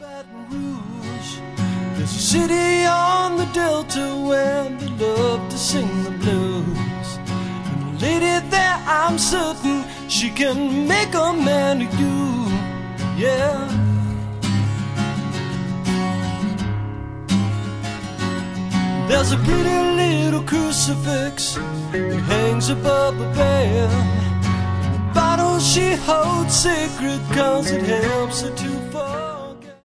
Baton Rouge, there's a city on the Delta where they love to sing the blues. And the lady there, I'm certain she can make a man of you, yeah. There's a pretty little crucifix that hangs above the bed. The bottle she holds sacred 'cause it helps her to